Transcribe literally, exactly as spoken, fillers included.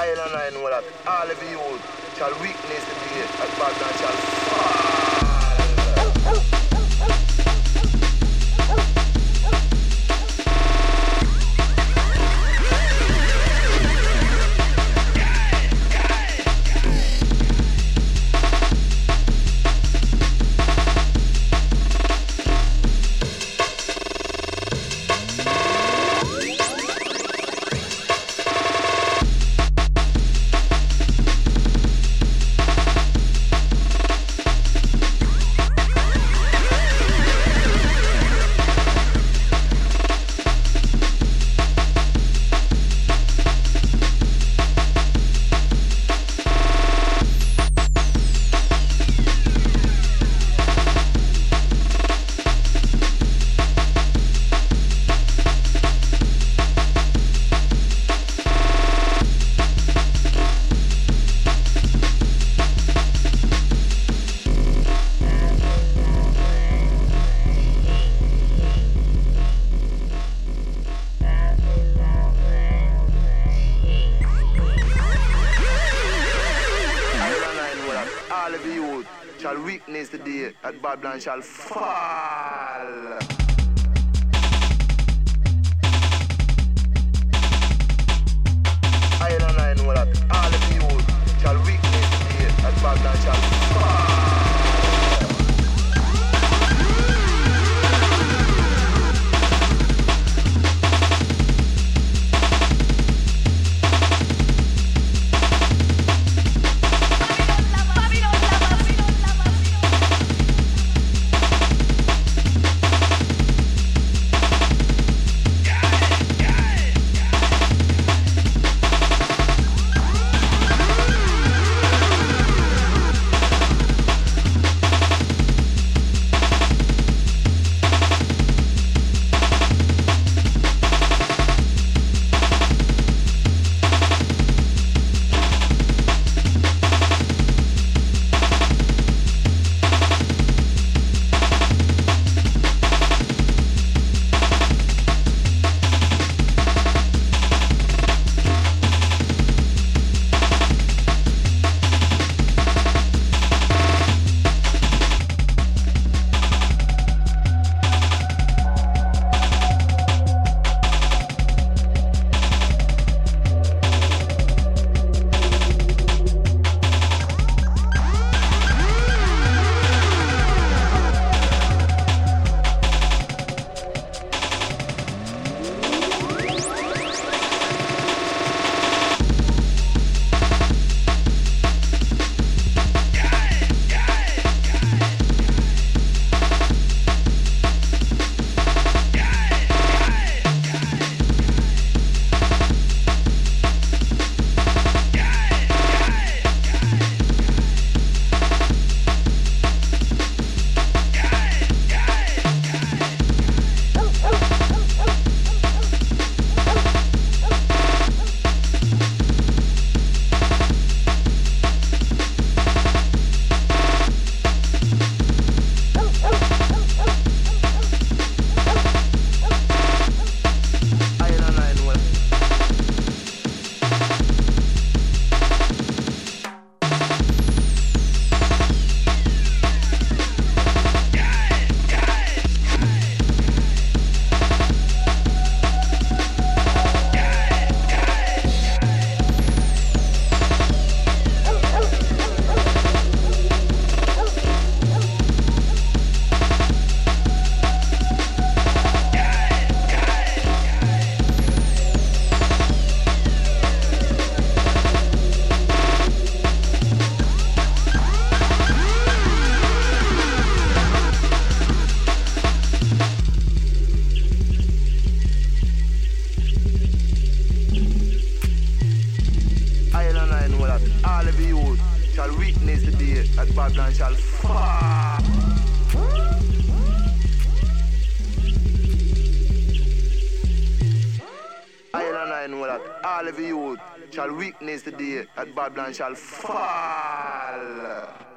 and I know that all of you shall witness the day that Babylon shall fall. All of you shall witness the day that Babylon shall fall. I and I know that all of you shall witness the day that Babylon shall fall. All of you shall witness the day that Babylon shall fall. I and I know that all of you shall witness the day that Babylon shall fall.